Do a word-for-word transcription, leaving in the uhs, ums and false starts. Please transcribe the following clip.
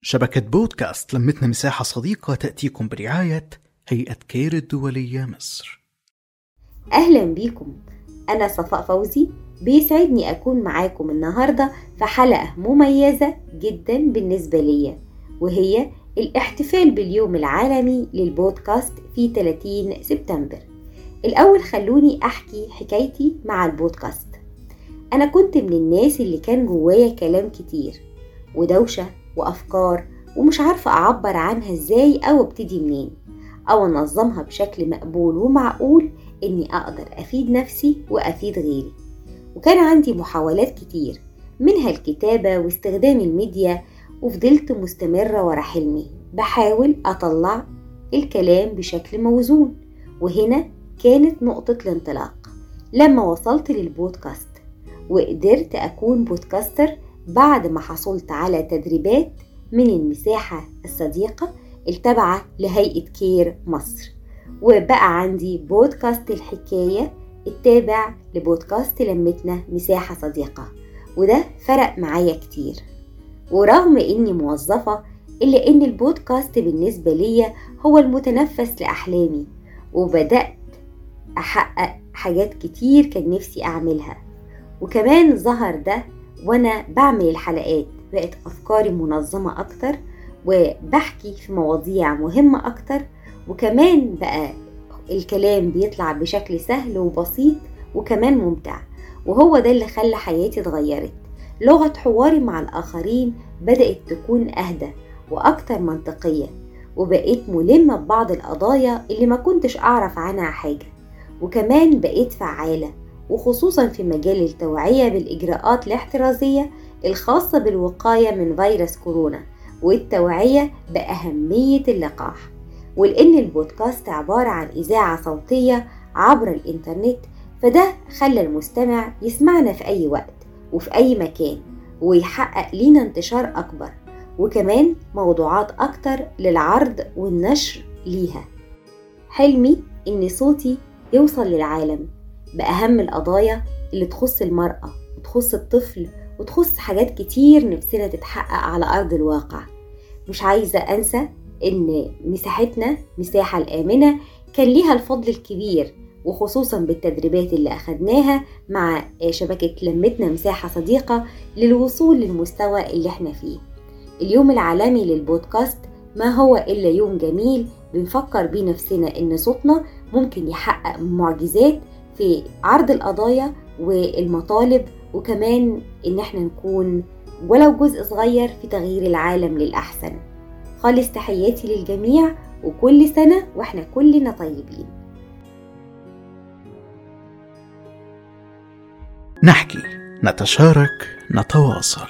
شبكة بودكاست لمتنا مساحة صديقة تأتيكم برعاية هيئة كير الدولية مصر. أهلا بيكم، أنا صفاء فوزي. بيسعدني أكون معاكم النهاردة في حلقة مميزة جدا بالنسبة لي، وهي الاحتفال باليوم العالمي للبودكاست في ثلاثين سبتمبر. الأول خلوني أحكي حكايتي مع البودكاست. أنا كنت من الناس اللي كان جوايا كلام كتير ودوشة وأفكار، ومش عارفة أعبر عنها إزاي أو ابتدي منين أو أنظمها بشكل مقبول ومعقول إني أقدر أفيد نفسي وأفيد غيري. وكان عندي محاولات كتير، منها الكتابة واستخدام الميديا، وفضلت مستمرة ورا حلمي بحاول أطلع الكلام بشكل موزون. وهنا كانت نقطة الانطلاق لما وصلت للبودكاست، وقدرت أكون بودكاستر بعد ما حصلت على تدريبات من المساحة الصديقة التابعة لهيئة كير مصر، وبقى عندي بودكاست الحكاية التابع لبودكاست لمتنا مساحة صديقة، وده فرق معايا كتير. ورغم إني موظفة إلا إن البودكاست بالنسبة لي هو المتنفس لأحلامي، وبدأت أحقق حاجات كتير كان نفسي أعملها. وكمان ظهر ده وأنا بعمل الحلقات، بقت أفكاري منظمة أكتر وبحكي في مواضيع مهمة أكتر، وكمان بقى الكلام بيطلع بشكل سهل وبسيط وكمان ممتع. وهو ده اللي خلى حياتي اتغيرت. لغة حواري مع الآخرين بدأت تكون أهدى وأكتر منطقية، وبقيت ملمة ببعض القضايا اللي ما كنتش أعرف عنها حاجة. وكمان بقيت فعالة، وخصوصا في مجال التوعية بالإجراءات الاحترازية الخاصة بالوقاية من فيروس كورونا، والتوعية بأهمية اللقاح. ولأن البودكاست عبارة عن إذاعة صوتية عبر الإنترنت، فده خلى المستمع يسمعنا في أي وقت وفي أي مكان، ويحقق لينا انتشار أكبر، وكمان موضوعات أكتر للعرض والنشر ليها. حلمي إن صوتي يوصل للعالم بأهم القضايا اللي تخص المرأة وتخص الطفل وتخص حاجات كتير نفسنا تتحقق على أرض الواقع. مش عايزة أنسى إن مساحتنا مساحة الآمنة كان ليها الفضل الكبير، وخصوصا بالتدريبات اللي أخدناها مع شبكة لمتنا مساحة صديقة للوصول للمستوى اللي احنا فيه. اليوم العالمي للبودكاست ما هو إلا يوم جميل بنفكر بيه نفسنا إن صوتنا ممكن يحقق معجزات في عرض القضايا والمطالب، وكمان إن احنا نكون ولو جزء صغير في تغيير العالم للأحسن. خالص تحياتي للجميع، وكل سنة واحنا كلنا طيبين. نحكي، نتشارك، نتواصل.